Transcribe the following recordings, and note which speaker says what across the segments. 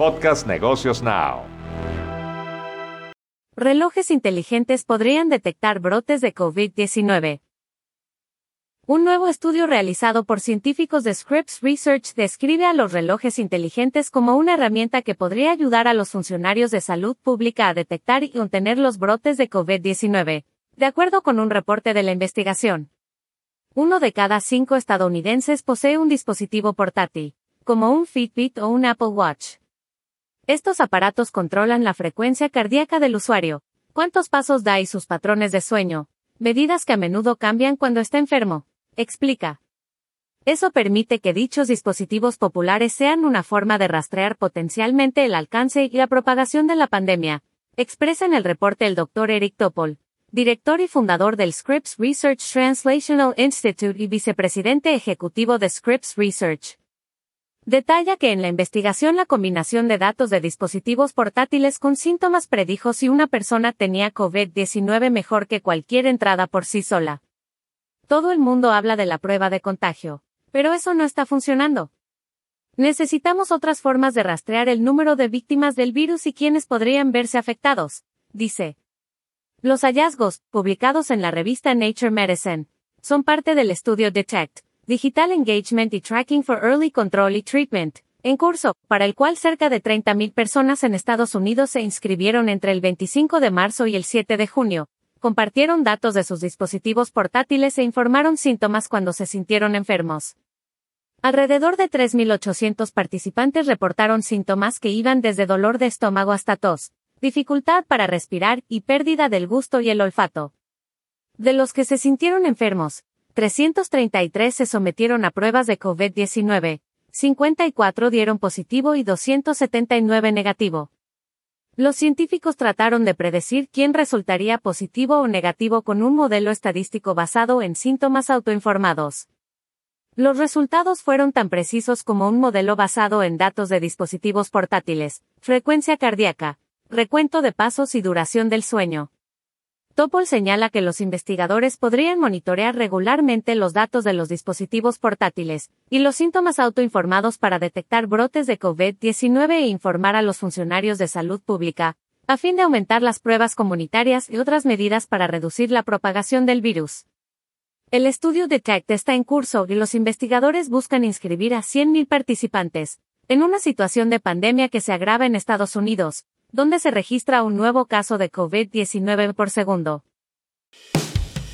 Speaker 1: Podcast Negocios Now.
Speaker 2: Relojes inteligentes podrían detectar brotes de COVID-19. Un nuevo estudio realizado por científicos de Scripps Research describe a los relojes inteligentes como una herramienta que podría ayudar a los funcionarios de salud pública a detectar y contener los brotes de COVID-19, de acuerdo con un reporte de la investigación. 1 de cada 5 estadounidenses posee un dispositivo portátil, como un Fitbit o un Apple Watch. Estos aparatos controlan la frecuencia cardíaca del usuario, cuántos pasos da y sus patrones de sueño, medidas que a menudo cambian cuando está enfermo, explica. Eso permite que dichos dispositivos populares sean una forma de rastrear potencialmente el alcance y la propagación de la pandemia, expresa en el reporte el Dr. Eric Topol, director y fundador del Scripps Research Translational Institute y vicepresidente ejecutivo de Scripps Research. Detalla que en la investigación la combinación de datos de dispositivos portátiles con síntomas predijo si una persona tenía COVID-19 mejor que cualquier entrada por sí sola. Todo el mundo habla de la prueba de contagio, pero eso no está funcionando. Necesitamos otras formas de rastrear el número de víctimas del virus y quienes podrían verse afectados, dice. Los hallazgos, publicados en la revista Nature Medicine, son parte del estudio DETECT, Digital Engagement y Tracking for Early Control y Treatment, en curso, para el cual cerca de 30,000 personas en Estados Unidos se inscribieron entre el 25 de marzo y el 7 de junio, compartieron datos de sus dispositivos portátiles e informaron síntomas cuando se sintieron enfermos. Alrededor de 3,800 participantes reportaron síntomas que iban desde dolor de estómago hasta tos, dificultad para respirar y pérdida del gusto y el olfato. De los que se sintieron enfermos, 333 se sometieron a pruebas de COVID-19, 54 dieron positivo y 279 negativo. Los científicos trataron de predecir quién resultaría positivo o negativo con un modelo estadístico basado en síntomas autoinformados. Los resultados fueron tan precisos como un modelo basado en datos de dispositivos portátiles, frecuencia cardíaca, recuento de pasos y duración del sueño. Topol señala que los investigadores podrían monitorear regularmente los datos de los dispositivos portátiles y los síntomas autoinformados para detectar brotes de COVID-19 e informar a los funcionarios de salud pública, a fin de aumentar las pruebas comunitarias y otras medidas para reducir la propagación del virus. El estudio DETECT está en curso y los investigadores buscan inscribir a 100,000 participantes, en una situación de pandemia que se agrava en Estados Unidos, donde se registra un nuevo caso de COVID-19 por segundo.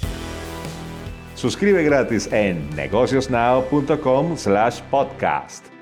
Speaker 1: Suscribe gratis en negociosnow.com/podcast.